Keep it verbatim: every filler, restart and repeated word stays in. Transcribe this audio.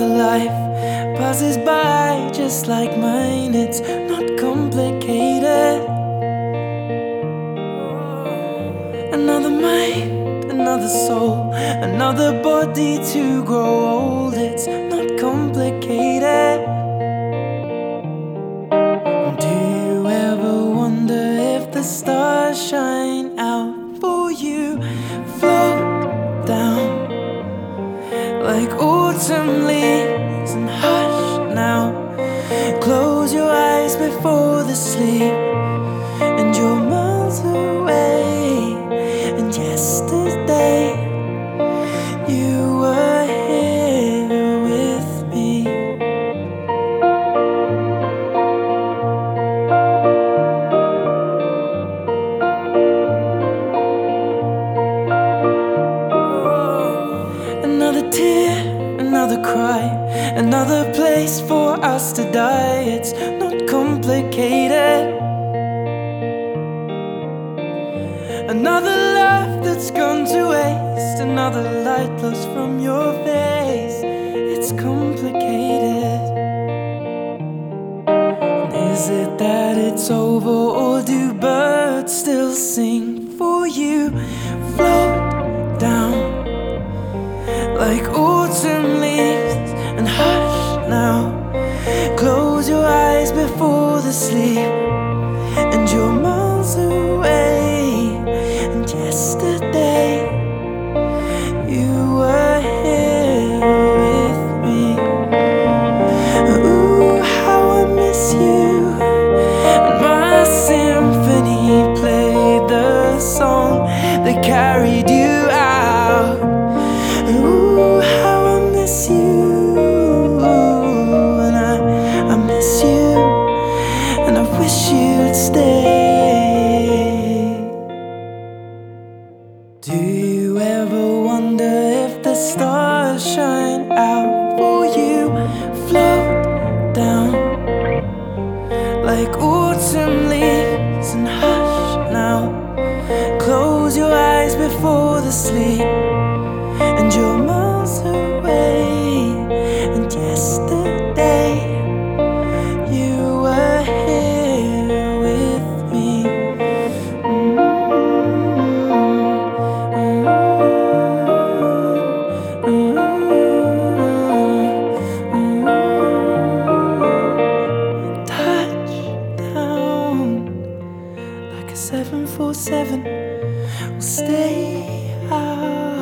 life passes by just like mine. It's not complicated. Another mind, another soul, another body to grow old. It's not complicated. Do you ever wonder if the stars shine out for you? Float down like autumn leaves and hush now. Close your eyes before the sleep, and you're miles away. And yesterday you were here with me. Another tear, another cry, another place for us to die. It's not complicated. Another life that's gone to waste, another light lost from your face. It's complicated. And is it that it's over, or do birds still sing for you? Float down like autumn leaves and hush now. Close your eyes before the sleep, and you're miles away. And yesterday you were here with me. Ooh, how I miss you. And my symphony played the song that carried you out. Ooh, how I miss you. And I, I miss you, and I wish you'd stay. Do you ever wonder if the stars shine out for you? Float down like autumn leaves and hush now. Close your eyes before the sleep, and you're miles away. And yesterday you were here with me. Mm-hmm. Mm-hmm. Mm-hmm. Touchdown like a seven four seven. We'll stay out.